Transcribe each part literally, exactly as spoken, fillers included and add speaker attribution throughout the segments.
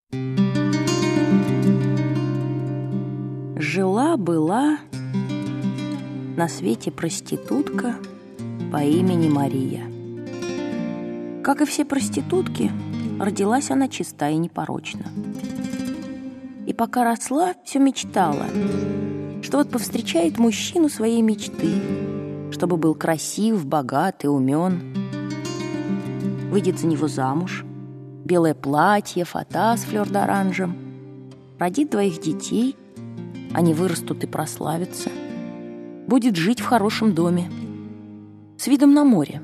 Speaker 1: Жила-была на свете проститутка по имени Мария. Как и все проститутки, родилась она чиста и непорочна. И пока росла, все мечтала, что вот повстречает мужчину своей мечты, чтобы был красив, богат и умен, выйдет за него замуж, белое платье, фата с флёр-д'оранжем, родит двоих детей, они вырастут и прославятся, будет жить в хорошем доме, с видом на море.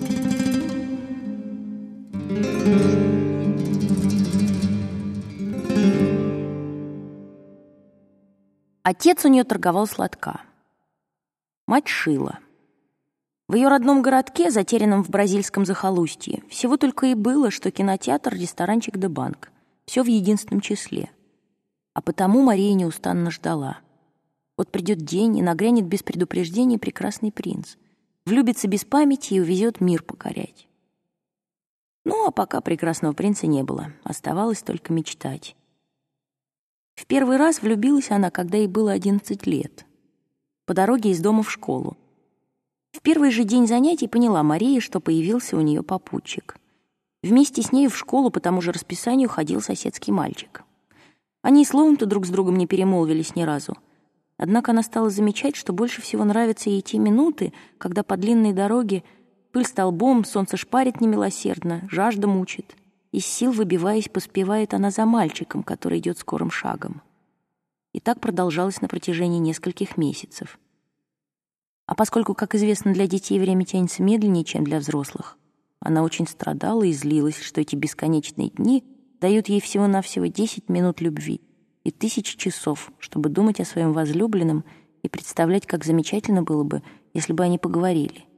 Speaker 1: Отец у нее торговал сладка. Мать шила. В ее родном городке, затерянном в бразильском захолустье, всего только и было, что кинотеатр, ресторанчик да банк. Все в единственном числе. А потому Мария неустанно ждала. Вот придет день, и нагрянет без предупреждения прекрасный принц. Влюбится без памяти и увезет мир покорять. Ну, а пока прекрасного принца не было. Оставалось только мечтать. В первый раз влюбилась она, когда ей было одиннадцать лет. По дороге из дома в школу. В первый же день занятий поняла Мария, что появился у нее попутчик. Вместе с ней в школу по тому же расписанию ходил соседский мальчик. Они и словом-то друг с другом не перемолвились ни разу. Однако она стала замечать, что больше всего нравятся ей те минуты, когда по длинной дороге пыль столбом, солнце шпарит немилосердно, жажда мучит. Из сил выбиваясь, поспевает она за мальчиком, который идет скорым шагом. И так продолжалось на протяжении нескольких месяцев. А поскольку, как известно, для детей время тянется медленнее, чем для взрослых, она очень страдала и злилась, что эти бесконечные дни дают ей всего-навсего десять минут любви и тысячи часов, чтобы думать о своем возлюбленном и представлять, как замечательно было бы, если бы они поговорили.